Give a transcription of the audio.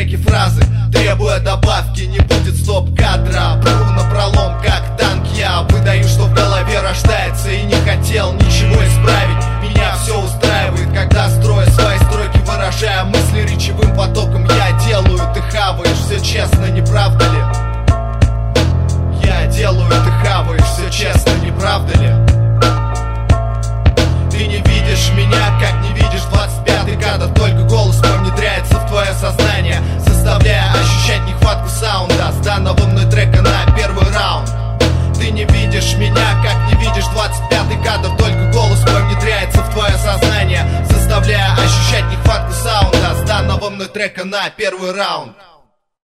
треке фразы, требуя добавки, не будет стоп-кадра. Пру напролом, как танк я выдаю, что в голове рождается. И не хотел ничего исправить, меня все устраивает, когда строю свои строки, выражая мысли речевым потоком. Я делаю, ты хаваешь, все честно, не правда ли? Я делаю, ты хаваешь, все честно, не правда ли? Ты не видишь меня, как не видишь 25-й кадр, только голос мой внедряется в твое сознание, заставляя ощущать нехватку саунда с данного мной трека на первый раунд. Ты не видишь меня, как не видишь 25-й кадр, только голос мой внедряется в твое сознание, заставляя ощущать нехватку саунда с данного мной трека на первый раунд.